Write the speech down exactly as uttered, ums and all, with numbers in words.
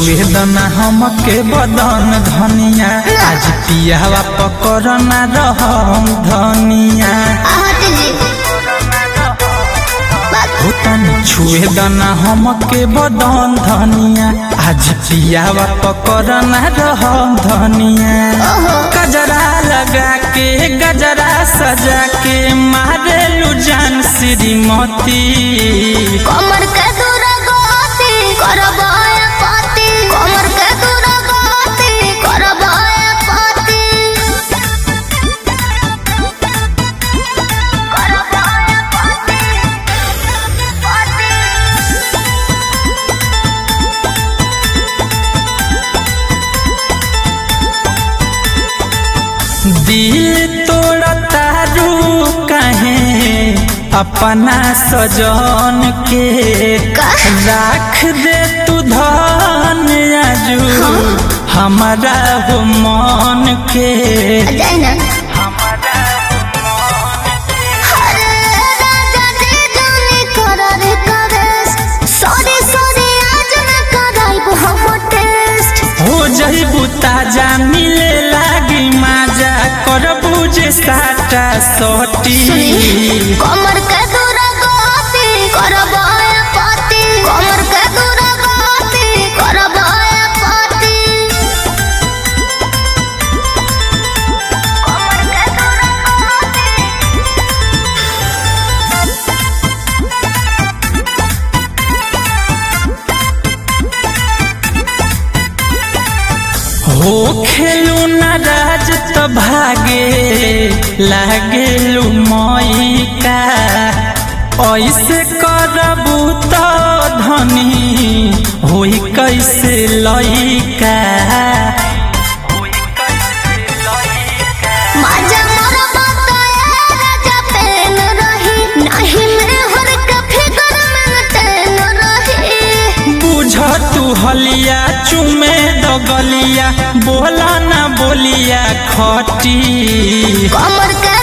छुए दना हमके बदन धनिया आज पियावा पकड़ना रहम धनिया छुए दना हमके बदन धनिया आज पियावा पकड़ना रहम धनिया गजरा लगा के गजरा सजा के मारे लुजान श्रीमती कमर के दूर गति करबाया पाती कमर के दूर गति करबाया पाती करबाया पाती दिल तोड़ता रू कहे अपना सजन के राख दे तू धन आजू हमारा हो मन के हो जइबू ताजा मिले लागी माजा करबू जे साटा सोटी कमर के दूर गति करबाया पाती कमर के दूर गति करबाया पाती कमर के दूर हो खेलू नाराज तो भागे लागेलू मईका ऐसे करबू तो धनी होई कैसे लइका माजा मोरा बताया राजा पेन रही नहीं मैं हर के फिकर में टेन रही बुझ तू हलिया चुमे दगलिया बोला ना बोलिया खटी कमर के